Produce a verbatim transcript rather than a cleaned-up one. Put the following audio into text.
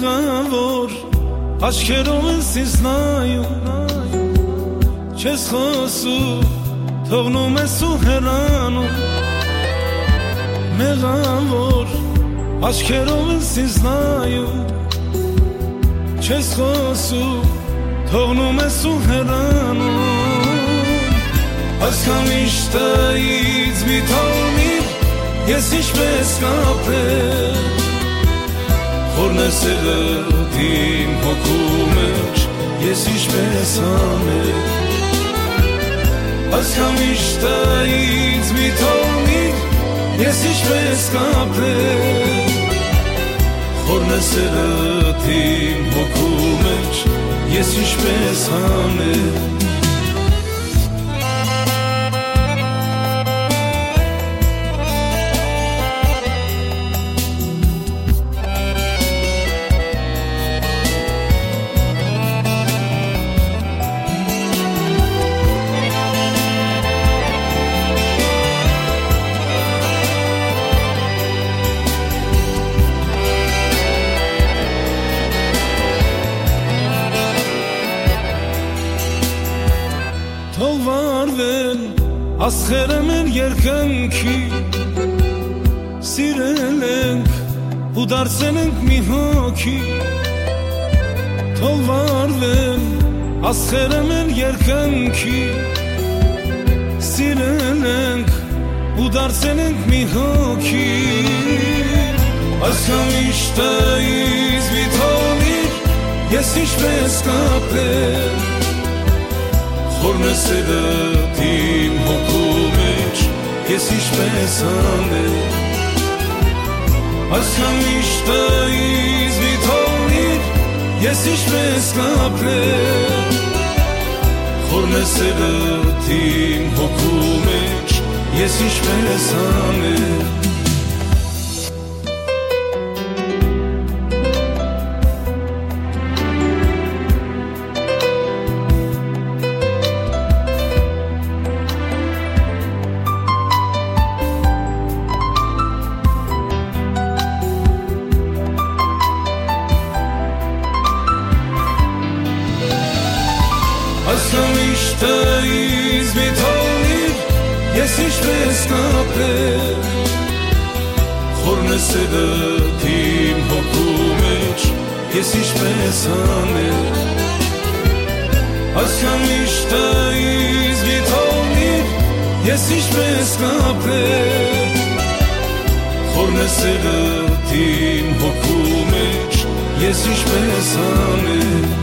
Մեղավոր աչքերով ես ինձ նայում, չես խոսում, թողնում ես ու հեռանում։ Մեղավոր աչքերով ես ինձ նայում, չես խոսում, թողնում ես ու հեռանում։ Այսքան միշտից մի թողնիր, ես ինչպես կապել, խորն է սեղդին հոգու մեջ, ես ինչպես անել։ Այսքան միշտից մի թողնիր, ես ինչպես կապել, խորն է սեղդին հոգու մեջ, ես ինչպես անել։ Թող վարվեն աստղերը մեր երկնքի, սիրել ենք ու դարձել ենք մի հոգի։ Թող վարվեն աստղերը մեր երկնքի, սիրել ենք ու դարձել ենք մի հոգի։ Այսքան միշտից մի թողնիր, ես ինչպես կապել, խորն է սեղդին հոգու մեջ, ես ինչպես անել։ Այսքան միշտից մի թողնիր, ես ինչպես կապել, խորն է սեղդին հոգու մեջ, ես ինչպես անել։ Այսքան միշտից մի թողնիր, ես ինչպես կապել, խորն է սեղդին հոգու մեջ, ես ինչպես անել։ Այսքան միշտից մի թողնիր, ես ինչպես կապել, խորն է սեղդին հոգու մեջ, ես ինչպես անել։